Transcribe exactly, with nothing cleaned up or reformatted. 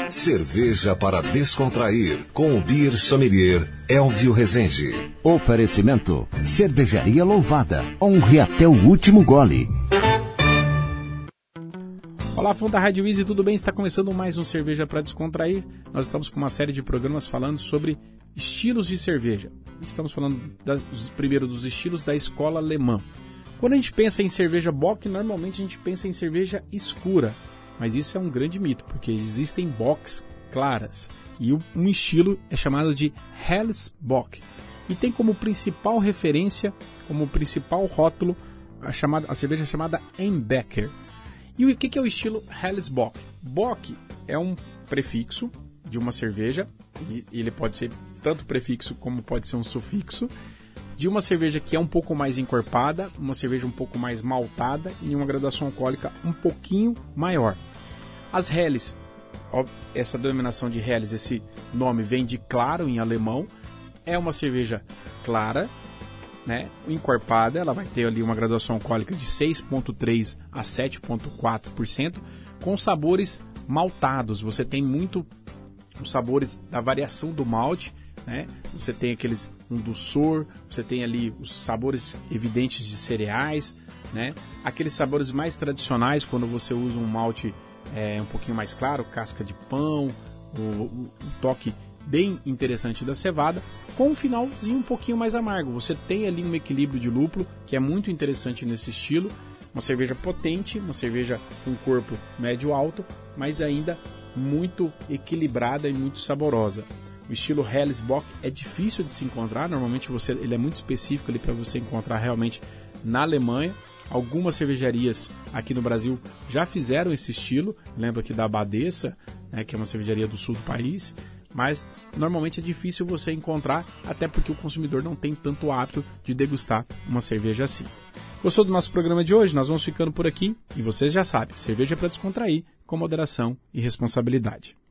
Cerveja para descontrair, com o Beer Sommelier Elvio Rezende. Oferecimento: Cervejaria Louvada. Honre até o último gole. Olá, fã da Rádio Easy, tudo bem? Está começando mais um Cerveja para Descontrair. Nós estamos com uma série de programas falando sobre estilos de cerveja. Estamos falando das, primeiro dos estilos da escola alemã. Quando a gente pensa em cerveja Bock, normalmente a gente pensa em cerveja escura. Mas isso é um grande mito, porque existem Bocks claras. E um estilo é chamado de Helles Bock. E tem como principal referência, como principal rótulo, a, chamada, a cerveja chamada Einbecker. E o que é o estilo Helles Bock? Bock é um prefixo de uma cerveja, e ele pode ser tanto prefixo como pode ser um sufixo, de uma cerveja que é um pouco mais encorpada, uma cerveja um pouco mais maltada e uma graduação alcoólica um pouquinho maior. As Helles, essa denominação de Helles, esse nome vem de claro em alemão, é uma cerveja clara, né, encorpada, ela vai ter ali uma graduação alcoólica de seis vírgula três a sete vírgula quatro por cento, com sabores maltados. Você tem muito os sabores da variação do malte, né? Você tem aqueles um dulçor, você tem ali os sabores evidentes de cereais, né? Aqueles sabores mais tradicionais quando você usa um malte é, um pouquinho mais claro, casca de pão, o, o, o toque bem interessante da cevada, com um finalzinho um pouquinho mais amargo. Você tem ali um equilíbrio de lúpulo que é muito interessante nesse estilo. Uma cerveja potente, uma cerveja com corpo médio-alto, mas ainda muito equilibrada e muito saborosa. O estilo Helles Bock é difícil de se encontrar, normalmente você, ele é muito específico para você encontrar realmente na Alemanha. Algumas cervejarias aqui no Brasil já fizeram esse estilo, lembra aqui da Abadessa, né, que é uma cervejaria do sul do país, mas normalmente é difícil você encontrar, até porque o consumidor não tem tanto hábito de degustar uma cerveja assim. Gostou do nosso programa de hoje? Nós vamos ficando por aqui e vocês já sabem, cerveja para descontrair, com moderação e responsabilidade.